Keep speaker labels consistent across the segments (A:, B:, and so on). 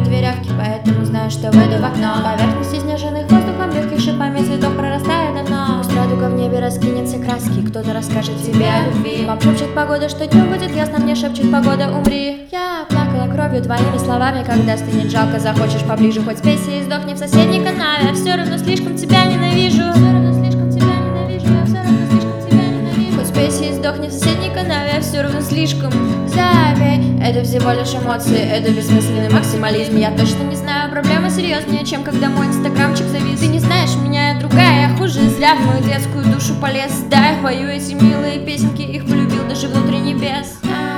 A: веревки, поэтому знаю, что выйду в окно. Поверхность изнеженных воздухом легких шипами цветов прорастает давно. Пусть радуга в небе раскинет все краски, кто-то расскажет тебе о любви. Вам шепчет погода, что днем будет ясно, мне шепчет погода, умри. Я плакала кровью твоими словами, когда стынет жалко, захочешь поближе, хоть спейся и сдохни в соседней канаве. Я все равно слишком тебя ненавижу. Все равно слишком тебя ненавижу. Я все равно слишком тебя ненавижу. Хоть спейся и сдохни в соседней канаве, я все равно слишком. Забей, это всего лишь эмоции, это бессмысленный максимализм. Я точно не знаю, проблема серьезнее, чем когда мой инстаграмчик завис. Ты не знаешь меня, я другая, я хуже. Зря в мою детскую душу полез. Да, я пою эти милые песенки, их полюбил даже внутри небес.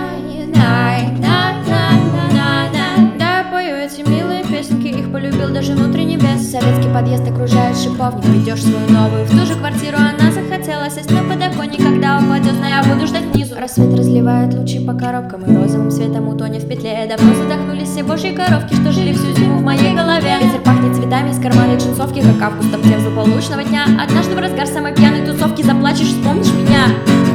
A: Да, я пою эти милые песенки, их полюбил даже внутри небес. Советский подъезд окружает шиповник, ведешь свою новую в ту же квартиру. Она захотела сесть на подоконник, когда упадет, но я буду ждать внизу. Рассвет разливает лучи по коробкам, и розовым светом утонет в петле. Давно задохнулись все божьи коровки, что жили всю зиму в моей голове. Ветер пахнет цветами из кармана джинсовки, как августом тем полуночного дня. Однажды в разгар самой пьяной тусовки заплачешь, вспомнишь меня.